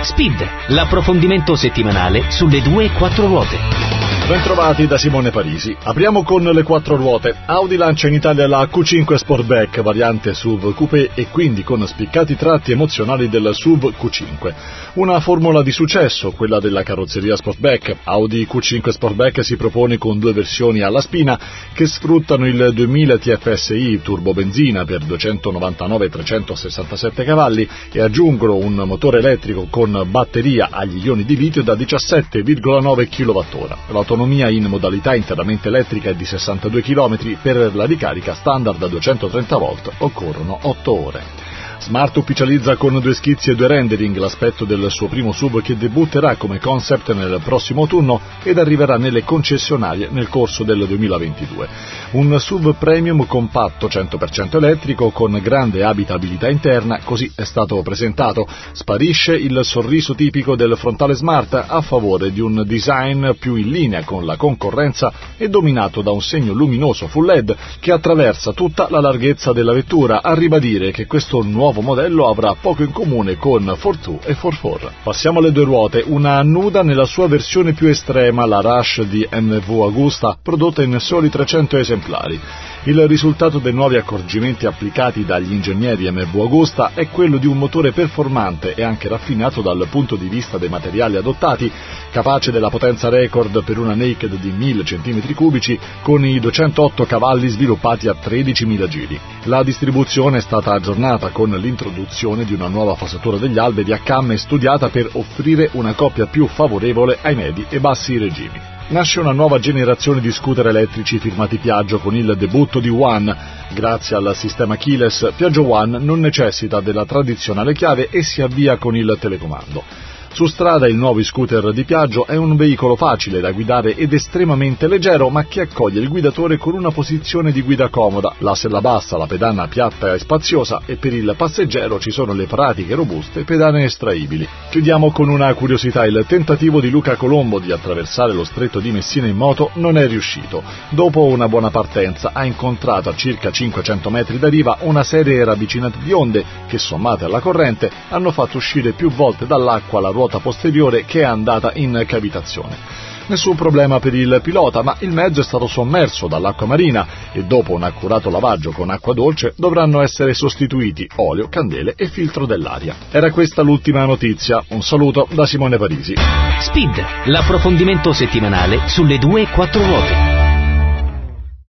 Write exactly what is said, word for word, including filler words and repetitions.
Speed, l'approfondimento settimanale sulle due e quattro ruote. Bentrovati da Simone Parisi. Apriamo con le quattro ruote. Audi lancia in Italia la Q cinque Sportback, variante S U V coupé e quindi con spiccati tratti emozionali del S U V Q cinque. Una formula di successo, quella della carrozzeria Sportback. Audi Q cinque Sportback si propone con due versioni alla spina che sfruttano il duemila T F S I turbobenzina per duecentonovantanove e trecentosessantasette cavalli e aggiungono un motore elettrico con batteria agli ioni di litio da diciassette virgola nove chilowattora. L'autonomia in modalità interamente elettrica è di sessantadue chilometri, per la ricarica standard a duecentotrenta volt occorrono otto ore. Smart ufficializza con due schizzi e due rendering l'aspetto del suo primo S U V che debutterà come concept nel prossimo autunno ed arriverà nelle concessionarie nel corso del duemilaventidue. Un S U V premium compatto cento per cento elettrico con grande abitabilità interna, così è stato presentato. Sparisce il sorriso tipico del frontale Smart a favore di un design più in linea con la concorrenza e dominato da un segno luminoso full L E D che attraversa tutta la larghezza della vettura, a ribadire che questo nuovo modello avrà poco in comune con quattro due e quattro quattro. Passiamo alle due ruote. Una nuda nella sua versione più estrema, la Rush di M V Agusta, prodotta in soli trecento esemplari. Il risultato dei nuovi accorgimenti applicati dagli ingegneri M V Agusta è quello di un motore performante e anche raffinato dal punto di vista dei materiali adottati, capace della potenza record per una naked di mille centimetri cubici con i duecentootto cavalli sviluppati a tredicimila giri. La distribuzione è stata aggiornata con l'introduzione di una nuova fasatura degli alberi a camme studiata per offrire una coppia più favorevole ai medi e bassi regimi. Nasce una nuova generazione di scooter elettrici firmati Piaggio con il debutto di One. Grazie al sistema keyless, Piaggio One non necessita della tradizionale chiave e si avvia con il telecomando. Su strada il nuovo scooter di Piaggio è un veicolo facile da guidare ed estremamente leggero, ma che accoglie il guidatore con una posizione di guida comoda, la sella bassa, la pedana piatta e spaziosa, e per il passeggero ci sono le pratiche e robuste pedane estraibili. Chiudiamo con una curiosità: il tentativo di Luca Colombo di attraversare lo stretto di Messina in moto non è riuscito. Dopo una buona partenza ha incontrato a circa cinquecento metri da riva una serie ravvicinata di onde che, sommate alla corrente, hanno fatto uscire più volte dall'acqua la ruota posteriore che è andata in cavitazione. Nessun problema per il pilota, ma il mezzo è stato sommerso dall'acqua marina e dopo un accurato lavaggio con acqua dolce dovranno essere sostituiti olio, candele e filtro dell'aria. Era questa l'ultima notizia. Un saluto da Simone Parisi. Speed, l'approfondimento settimanale sulle due e quattro ruote.